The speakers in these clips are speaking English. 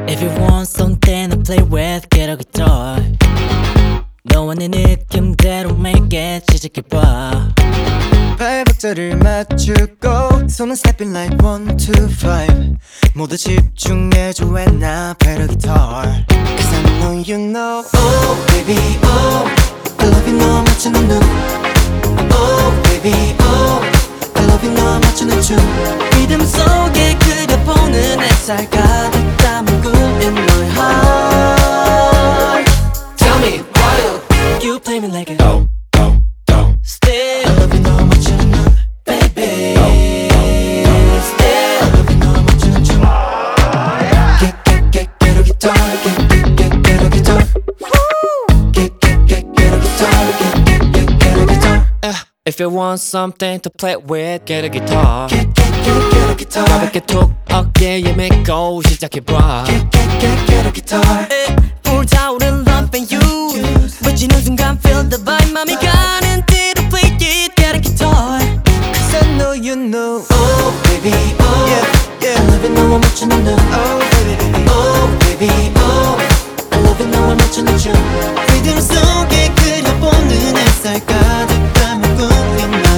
If you want something to play with, get a guitar. 너와 내 느낌대로 make it 시작해봐. 발박자를 맞추고 손은 stepping like 1, 2, 5 모두 집중해줘 when I play the guitar Cause I know you know Oh baby oh I love you 너 맞추는 눈 Oh baby oh I love you 너 맞추는 춤 리듬 속에 그려보는 햇살 가득 담은 꿈 in my heart. Tell me why You play me like a do still. I love you 너 맞추는 눈 Baby Still I love you 너 맞추는 춤 Get a guitar Get a guitar Get a guitar Get a guitar If you want something to play with, get a guitar. Get a guitar 가볍게 툭 어깨에 메고 시작해봐. Get a guitar 불타오른 love and you 멋지는 순간 feel the vibe 맘이 가는 대로 play it, get a guitar. Cause I know you know Oh baby oh yeah, yeah. I love you 너와 맞추는 눈 Oh baby oh baby oh I love you 너와 맞추는 춤 리듬 속에 그려보는 햇살 가득 담은 꿈 in my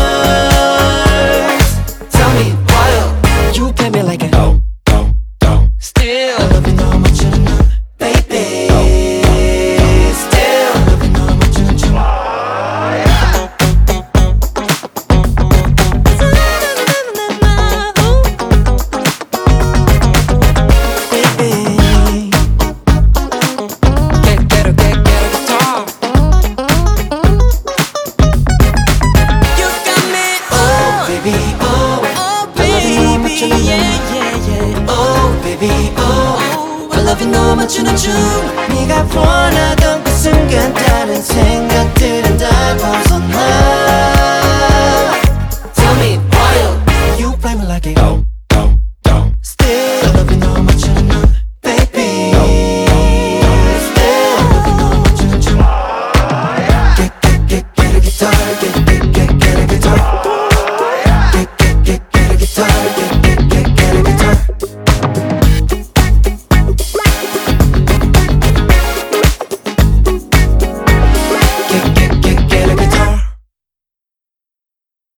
heart Tell me why You play me like a still. I love you 너와 맞추는 눈 Baby Still I love you 너와 맞추는 춤 I love you 너와 맞추는 춤 네가 원하던 그 순간 다른 생